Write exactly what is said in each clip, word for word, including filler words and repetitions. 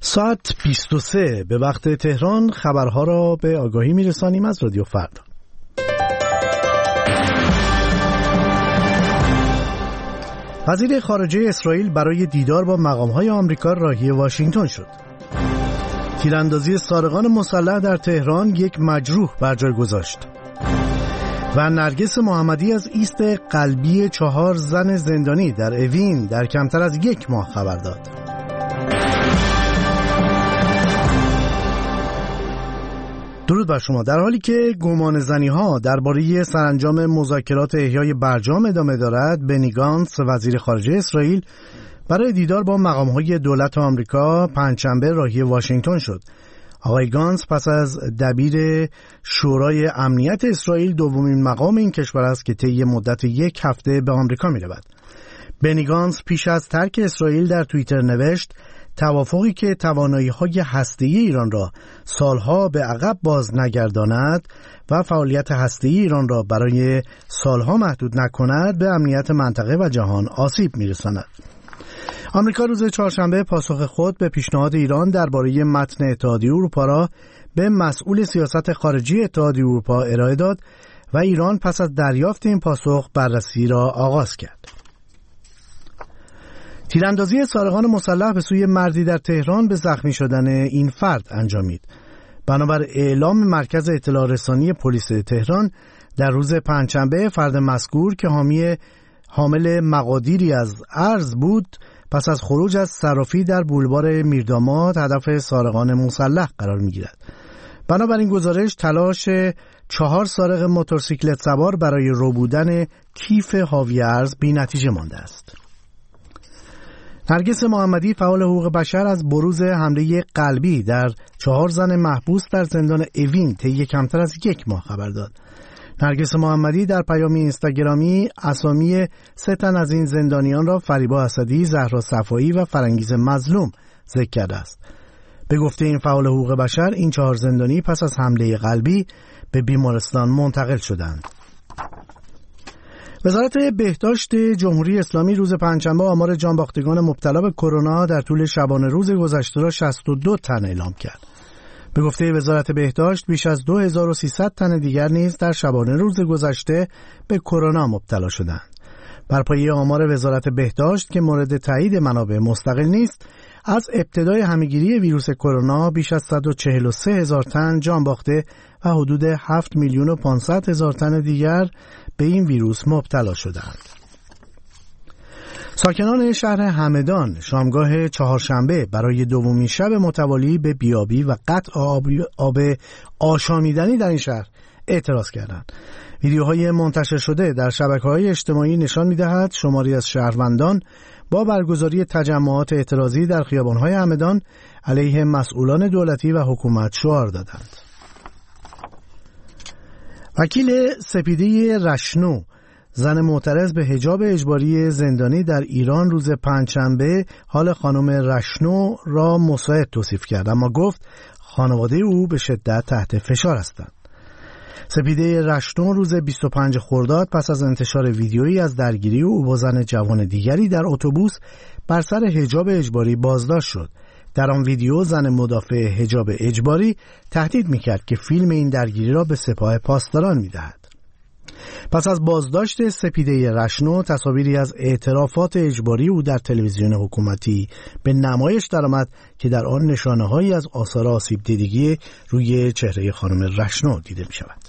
ساعت بیست و سه به وقت تهران خبرها را به آگاهی میرسانیم از رادیو فردا. وزیر خارجه اسرائیل برای دیدار با مقام‌های آمریکا راهی واشنگتن شد. تیراندازی سارقان مسلح در تهران یک مجروح بر جای گذاشت. و نرگس محمدی از ایست قلبی چهار زن زندانی در اوین در کمتر از یک ماه خبر داد. درود بر شما. در حالی که گمان زنی ها درباره سرانجام مذاکرات احیای برجام ادامه دارد، بنی گانتس وزیر خارجه اسرائیل برای دیدار با مقام‌های دولت آمریکا پنجشنبه راهی واشنگتن شد. آقای گانتس پس از دبیر شورای امنیت اسرائیل دومین مقام این کشور است که طی مدت یک هفته به آمریکا می‌رود. بنی گانتس پیش از ترک اسرائیل در توییتر نوشت: توافقی که توانایی‌های هسته‌ای ایران را سالها به عقب باز نگرداند و فعالیت هسته‌ای ایران را برای سالها محدود نکند، به امنیت منطقه و جهان آسیب می‌رساند. آمریکا روز چهارشنبه پاسخ خود به پیشنهاد ایران درباره متن اتحادیه اروپا را به مسئول سیاست خارجی اتحادیه اروپا ارائه داد و ایران پس از دریافت این پاسخ بررسی را آغاز کرد. تیراندازی سارقان مسلح به سوی مردی در تهران به زخمی شدن این فرد انجامید. بنابر اعلام مرکز اطلاع رسانی پلیس تهران، در روز پنجشنبه فرد مذکور که حامی حامل مقادیری از ارز بود، پس از خروج از صرافی در بولوار میرداماد هدف سارقان مسلح قرار می‌گیرد. بنابراین گزارش تلاش چهار سارق موتورسیکلت سوار برای ربودن کیف حاوی ارز بی‌نتیجه مانده است. نرگس محمدی فعال حقوق بشر از بروز حمله قلبی در چهار زن محبوس در زندان اوین طی کمتر از یک ماه خبر داد. نرگس محمدی در پیامی اینستاگرامی اسامی سه تن از این زندانیان را فریبا اسدی، زهرا صفایی و فرنگیز مظلوم ذکر کرده است. به گفته این فعال حقوق بشر، این چهار زندانی پس از حمله قلبی به بیمارستان منتقل شدند. وزارت بهداشت جمهوری اسلامی روز پنجشنبه آمار جانباختگان مبتلا به کرونا در طول شبانه روز گذشته را شصت و دو تن اعلام کرد. به گفته وزارت بهداشت، بیش از دو هزار و سیصد تن دیگر نیز در شبانه روز گذشته به کرونا مبتلا شدند. بر پایه آمار وزارت بهداشت که مورد تایید منابع مستقل نیست، از ابتدای همه‌گیری ویروس کرونا بیش از صد و چهل و سه هزار تن جان باخته و حدود هفت میلیون و پانصد هزار تن دیگر به این ویروس مبتلا شدند. ساکنان شهر همدان شامگاه چهارشنبه برای دومین شب متوالی به بیابی و قطع آب, آب آشامیدنی در این شهر اعتراض کردند. ویدیوهای منتشر شده در شبکه‌های اجتماعی نشان می‌دهد شماری از شهروندان با برگزاری تجمعات اعتراضی در خیابان‌های همدان علیه مسئولان دولتی و حکومت شعار دادند. وکیل سپیده رشنو، زن معترض به حجاب اجباری زندانی در ایران، روز پنجشنبه حال خانم رشنو را مساعد توصیف کرد، اما گفت خانواده او به شدت تحت فشار هستند. سپیده رشنو روز بیست و پنج خرداد پس از انتشار ویدیویی از درگیری او با زن جوان دیگری در اتوبوس بر سر حجاب اجباری بازداشت شد. در آن ویدیو زن مدافع حجاب اجباری تهدید می‌کرد که فیلم این درگیری را به سپاه پاسداران می‌دهد. پس از بازداشت سپیده رشنو، تصاویری از اعترافات اجباری او در تلویزیون حکومتی به نمایش درآمد که در آن نشانه‌هایی از آثار آسیب دیدگی روی چهره خانم رشنو دیده می‌شود.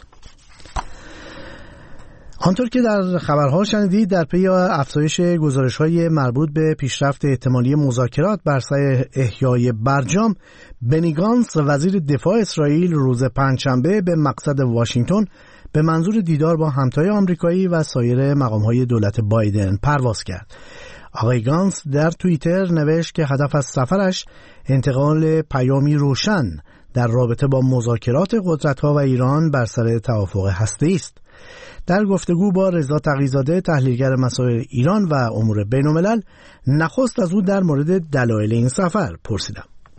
آنطور که در خبرها شنیدید، در پی افزایش گزارش‌های مربوط به پیشرفت احتمالی مذاکرات بر سر احیای برجام، بنی گانتس وزیر دفاع اسرائیل روز پنجشنبه به مقصد واشنگتن به منظور دیدار با همتای آمریکایی و سایر مقام‌های دولت بایدن پرواز کرد. آقای گانتس در توییتر نوشت که هدف از سفرش انتقال پیامی روشن در رابطه با مذاکرات قدرت‌ها و ایران بر سر توافق هسته‌ای است. در گفتگو با رضا تقی‌زاده، تحلیلگر مسائل ایران و امور بین‌الملل، نخست از او در مورد دلایل این سفر پرسیدم.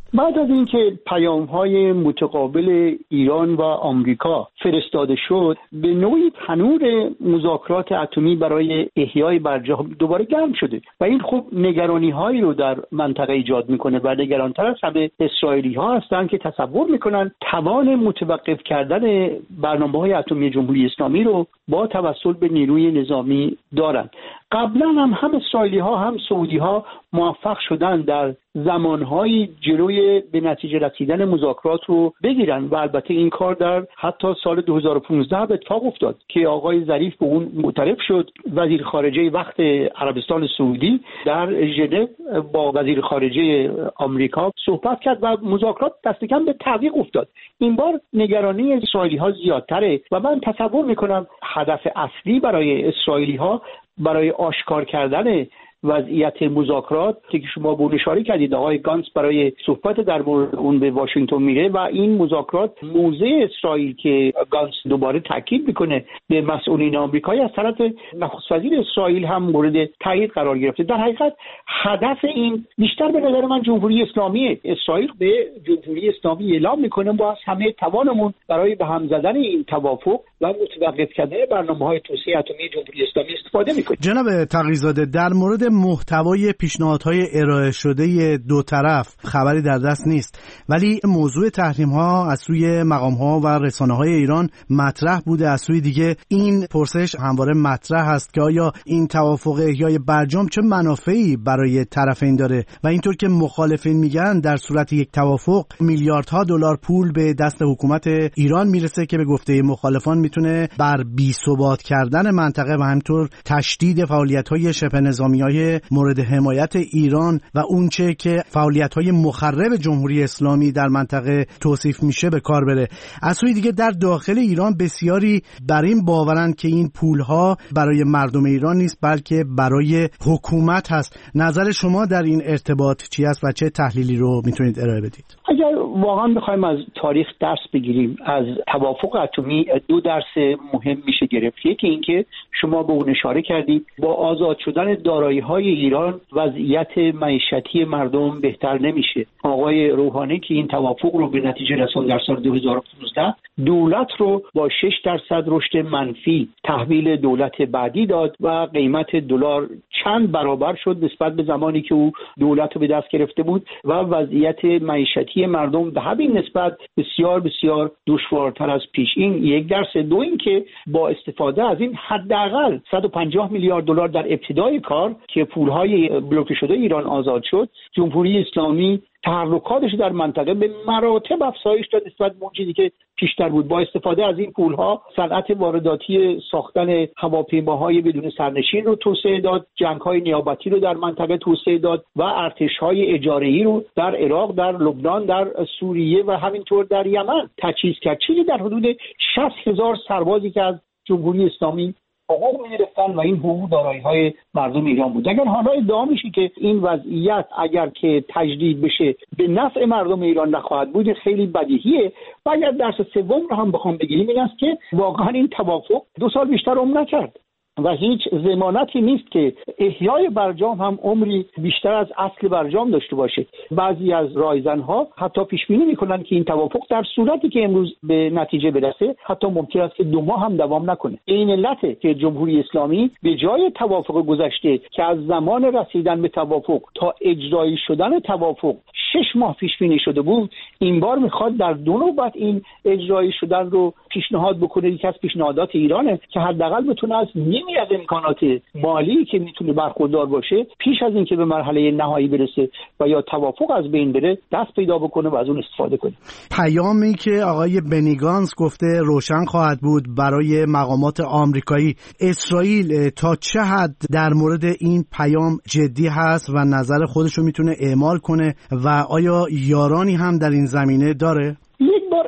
بعد از اینکه پیام‌های متقابل ایران و آمریکا فرستاده شد، به نوعی تنور مذاکرات اتمی برای احیای برجام دوباره گرم شده و این خب نگرانی‌هایی رو در منطقه ایجاد میکنه و نگران‌تر از همه اسرائیلی‌ها هستن که تصور میکنن توان متوقف کردن برنامه‌های اتمی جمهوری اسلامی رو با توسل به نیروی نظامی دارن. قبلا هم هم اسرائیلی‌ها هم سعودی‌ها موفق شدن در زمانهای جلوی به نتیجه رسیدن مذاکرات رو بگیرن و البته این کار در حتی سال دو هزار و پانزده به اتفاق افتاد که آقای ظریف به اون معترف شد. وزیر خارجه وقت عربستان سعودی در ژنو با وزیر خارجه آمریکا صحبت کرد و مذاکرات دست کم به تعویق افتاد. این بار نگرانی اسرائیلی‌ها زیادتره و من تصور میکنم هدف اصلی برای اسرائیلی‌ها برای آشکار کردن وضعیت مذاکرات که شما به اون اشاره کردید، آقای گانس برای صحبت در مورد اون به واشنگتن میره و این مذاکرات موضع اسرائیل که گانس دوباره تاکید میکنه به مسئولین آمریکایی از طرف نخست وزیر اسرائیل هم مورد تایید قرار گرفته. در حقیقت هدف این بیشتر به نظر من جمهوری اسلامیه. اسرائیل به جمهوری اسلامی اعلام میکنه با از همه توانمون برای به هم زدن این توافق و متوقف کردن برنامه‌های توسعه اتمی جمهوری اسلامی استفاده میکنه. جناب تقی‌زاده، در مورد محتوای پیشنهادهای ارائه شده دو طرف خبری در دست نیست، ولی موضوع تحریم‌ها از سوی مقام‌ها و رسانه‌های ایران مطرح بوده. از سوی دیگه این پرسش همواره مطرح است که آیا این توافق احیای برجام چه منافعی برای طرفین داره و اینطور که مخالفین میگن در صورت یک توافق میلیاردها دلار پول به دست حکومت ایران میرسه که به گفته مخالفان میتونه بر بی‌ثبات کردن منطقه و همینطور تشدید فعالیت‌های شبه نظامی‌های مورد حمایت ایران و اونچه که فعالیت‌های مخرب جمهوری اسلامی در منطقه توصیف میشه به کار بره. از سوی دیگه در داخل ایران بسیاری بر این باورند که این پولها برای مردم ایران نیست بلکه برای حکومت هست. نظر شما در این ارتباط چی است و چه تحلیلی رو میتونید ارائه بدید؟ اگر واقعا بخوایم از تاریخ درس بگیریم، از توافق اتمی دو درس مهم میشه گرفت. یکی اینکه شما به اون اشاره کردید، با آزاد شدن دارایی‌های ایران وضعیت معیشتی مردم بهتر نمیشه. آقای روحانی که این توافق رو به نتیجه رساند در سال دو هزار و پانزده، دولت رو با شش درصد رشد منفی تحویل دولت بعدی داد و قیمت دلار چند برابر شد نسبت به زمانی که او دولت رو به دست گرفته بود و وضعیت معیشتی مردم به همین نسبت بسیار بسیار دشوارتر از پیش. این یک درس. دو این که با استفاده از این حداقل صد و پنجاه میلیارد دلار در ابتدای کار که پولهای بلوکه شده ایران آزاد شد، جمهوری اسلامی تحرکاتش در منطقه به مراتب افزایش داد نسبت به اون چیزی که پیشتر بود. با استفاده از این پولها صنعت وارداتی ساختن هواپیماهای بدون سرنشین رو توسعه داد، جنگ‌های نیابتی رو در منطقه توسعه داد و ارتش‌های اجاره‌ای رو در عراق، در لبنان، در سوریه و همینطور در یمن تجهیز کرد. چیزی در حدود شصت هزار سربازی که از جمهوری اسلامی حقوق می‌گرفتن و این حقوق دارایی‌های مردم ایران بود. اگر حالا ادعا میشه که این وضعیت اگر که تجدید بشه به نفع مردم ایران نخواهد بود، خیلی بدیهیه. و اگر درس سوم رو هم بخوام بگیریم این است که واقعا این توافق دو سال بیشتر عمر نکرد و هیچ ضمانتی نیست که احیای برجام هم عمری بیشتر از اصل برجام داشته باشه. بعضی از رایزن‌ها حتی پیش بینی می‌کنند که این توافق در صورتی که امروز به نتیجه برسه حتی ممکن است که دو ماه هم دوام نکنه. این علته که جمهوری اسلامی به جای توافق گذشته که از زمان رسیدن به توافق تا اجرایی شدن توافق شش ماه پیش بینی شده بود، این بار میخواد در دو نوبت این اجرایی شدن رو پیشنهاد بکنه. یکی از پیشنهادات ایرانه که حداقل بتونه از نیمی از امکانات مالی که میتونه برخوردار باشه پیش از اینکه به مرحله نهایی برسه و یا توافق از بین بره دست پیدا بکنه و از اون استفاده کنه. پیامی که آقای بنی گانس گفته روشن خواهد بود برای مقامات آمریکایی. اسرائیل تا چه حد در مورد این پیام جدی هست و نظر خودش رو میتونه اعمال کنه و آیا یارانی هم در این زمینه داره؟ یک بار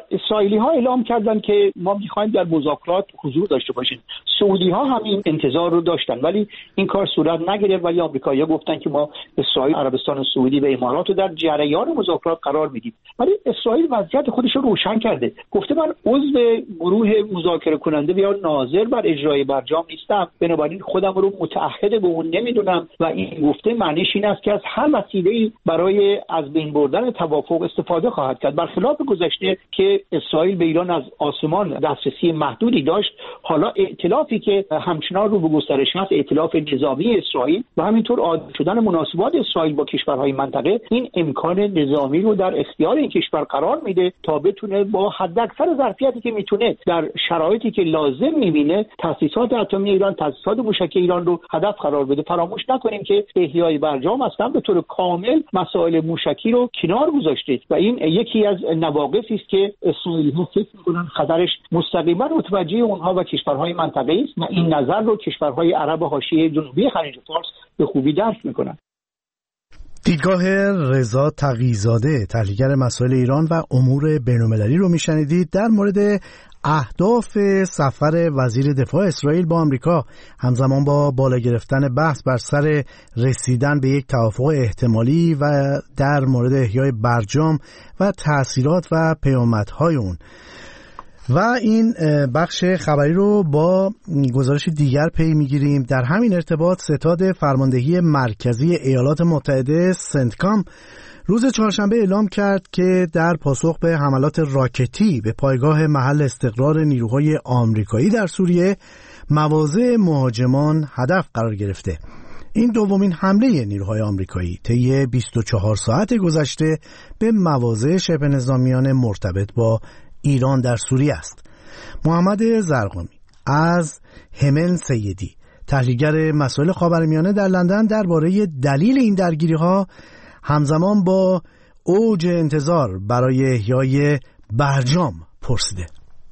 اسرائیلی ها اعلام کردن که ما میخوایم در مذاکرات حضور داشته باشیم. سعودی ها هم این انتظار رو داشتن ولی این کار صورت نگرفت، ولی آمریکایی‌ها گفتن که ما اسرائیل، عربستان سعودی و امارات رو در جریان مذاکرات قرار میدیم. ولی اسرائیل وضعیت خودش رو روشن کرده، گفته من عضو گروه مذاکره کننده یا ناظر بر اجرای برجام نیستم، بنابراین خودم رو متعهد به اون نمیدونم و این گفته معنیش این است که از هر وسیله‌ای برای از بین بردن توافق استفاده خواهد کرد. برخلاف گذشته که اسرائیل به ایران از آسمان دسترسی محدودی داشت، حالا ائتلافی که همچنان رو به گسترش هست، ائتلاف نظامی اسرائیل و همینطور عادی شدن مناسبات اسرائیل با کشورهای منطقه، این امکان نظامی رو در اختیار این کشور قرار میده تا بتونه با حداکثر ظرفیتی که میتونه در شرایطی که لازم میبینه تاسیسات اتمی ایران، تاسیسات موشکی ایران رو هدف قرار بده. فراموش نکنیم که احیای برجام اصلا به طور کامل مسائل موشکی رو کنار گذاشته و این یکی از نواقصی است که اسرائیلی‌ها فکر می‌کنن خطرش مستقیما متوجه اونها و کشورهای منطقه است و این نظر رو کشورهای عرب حاشیه جنوبی خلیج فارس به خوبی درک می‌کنن. دیدگاه رضا تقی‌زاده، تحلیلگر مسائل ایران و امور بین‌المللی رو میشنیدید در مورد اهداف سفر وزیر دفاع اسرائیل با آمریکا همزمان با بالا گرفتن بحث بر سر رسیدن به یک توافق احتمالی و در مورد احیای برجام و تأثیرات و پیامدهای اون. و این بخش خبری رو با گزارش دیگر پی میگیریم. در همین ارتباط ستاد فرماندهی مرکزی ایالات متحده سنتکام روز چهارشنبه اعلام کرد که در پاسخ به حملات راکتی به پایگاه محل استقرار نیروهای آمریکایی در سوریه، مواضع مهاجمان هدف قرار گرفته. این دومین حمله نیروهای آمریکایی طی بیست و چهار ساعت گذشته به مواضع شبه نظامیان مرتبط با ایران در سوریه است. محمد زرقامی از همن سیدی، تحلیلگر مسائل خاورمیانه در لندن، درباره دلیل این درگیری‌ها همزمان با اوج انتظار برای احیای برجام پرسیده.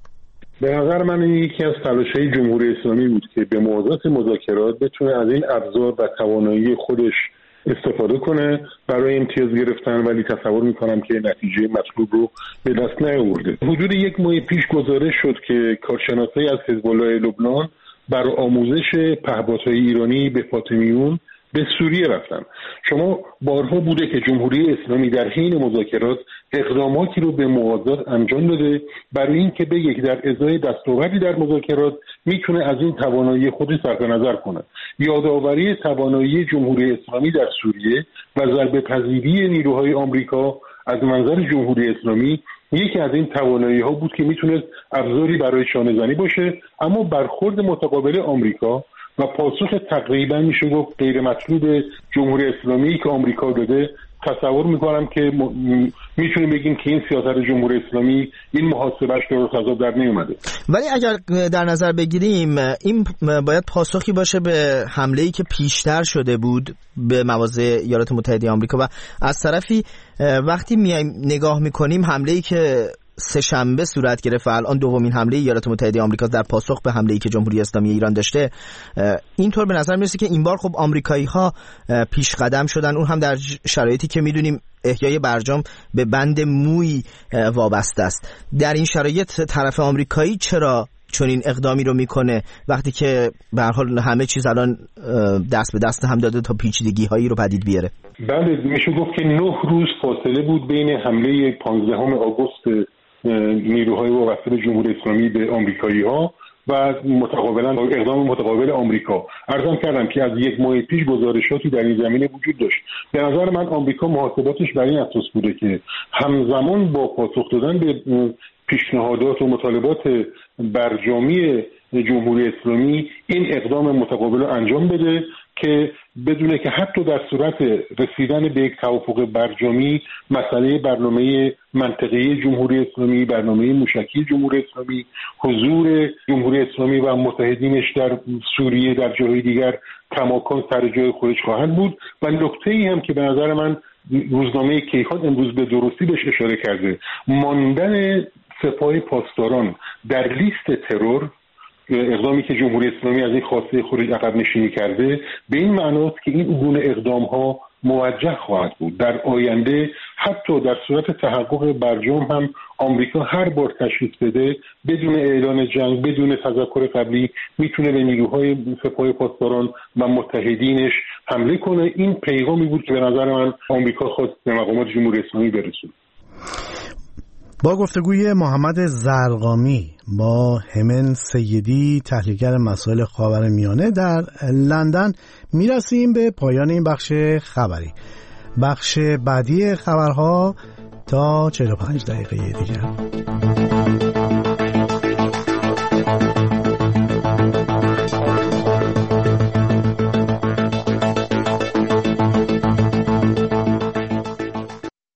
به نظر من این یکی از تلاش‌های جمهوری اسلامی بود که به موازات مذاکرات بتونه از این ابزار و توانایی خودش استفاده کنه برای امتیاز گرفتن، ولی تصور میکنم که نتیجه مطلوب رو به دست نیاورده. حدود یک ماه پیش گزارش شد که کارشناسایی از حزب الله لبنان بر آموزش پهپادهای ایرانی به فاطمیون به سوریه رفتن. شما بارها بوده که جمهوری اسلامی در حین مذاکرات اقداماتی رو به موازات انجام داده برای این که بگه در ازای دستاوردی در مذاکرات میتونه از این توانایی خودش صرف نظر کنه. یادآوری توانایی جمهوری اسلامی در سوریه و ضربه پذیری نیروهای آمریکا از منظر جمهوری اسلامی یکی از این توانایی ها بود که میتونه ابزاری برای شانه‌زنی باشه، اما برخورد متقابل آمریکا و پاسخ تقریبا میشه گفت غیر مطلوب جمهوری اسلامی که آمریکا داده، تصور میکنم که م... میتونیم بگیم که این سیاست جمهوری اسلامی این محاسبهش درست حساب در نیومده. ولی اگر در نظر بگیریم این باید پاسخی باشه به حمله‌ای که پیشتر شده بود به مواضع ایالات متحده آمریکا، و از طرفی وقتی میایم نگاه میکنیم حمله‌ای که سه شنبه صورت گرفت و الان دومین حمله ایالات متحده آمریکا در پاسخ به حمله‌ای که جمهوری اسلامی ایران داشته، اینطور به نظر میرسه که این بار خب آمریکایی‌ها پیش قدم شدن، اون هم در شرایطی که میدونیم احیای برجام به بند موی وابسته است. در این شرایط طرف آمریکایی چرا چنین اقدامی رو میکنه وقتی که به هر حال همه چیز الان دست به دست هم داده تا پیچیدگی‌هایی رو پدید بیاره؟ بله، میشه گفت که نه روز فاصله بود بین حمله پانزدهم آگوست نیروهای وابسته به جمهوری اسلامی به آمریکایی‌ها و متقابلا اقدام متقابل آمریکا. عرضم کردم که از یک ماه پیش گزارشاتی در این زمینه وجود داشت. به نظر من آمریکا محاسباتش بر این اساس بوده که همزمان با پاسخ دادن به پیشنهادات و مطالبات برجامی جمهوری اسلامی این اقدام متقابل رو انجام بده که بدونه که حتی در صورت رسیدن به یک توافق برجامی مسئله برنامه منطقه‌ای جمهوری اسلامی، برنامه موشکی جمهوری اسلامی، حضور جمهوری اسلامی و متحدینش در سوریه در جاهای دیگر کماکان سر جای خودش خواهد بود. و نکته‌ای هم که به نظر من روزنامه کیهان امروز به درستی بهش اشاره کرده، ماندن سپاه پاسداران در لیست ترور، اقدامی که جمهوری اسلامی از این خواسته خودش عقب نشینی کرده، به این معناست که این گونه اقدام‌ها موجه خواهد بود. در آینده حتی در صورت تحقق برجام هم آمریکا هر بار تشخیص بده بدون اعلان جنگ، بدون تذکر قبلی میتونه به نیروهای سپاه پاسداران و متحدینش حمله کنه. این پیغامی بود که به نظر من آمریکا خواست به مقامات جمهوری اسلامی برسونه. با گفتگوی محمد زرقامی با همن سیدی تحلیلگر مسائل خاورمیانه در لندن میرسیم به پایان این بخش خبری. بخش بعدی خبرها تا چهل و پنج دقیقه دیگر.